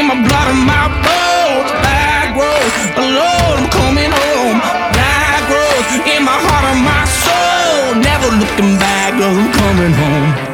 in my blood and my bones. Back roads, alone, I'm coming home. Back roads, in my heart and my soul. Never looking back, 'cause I'm coming home.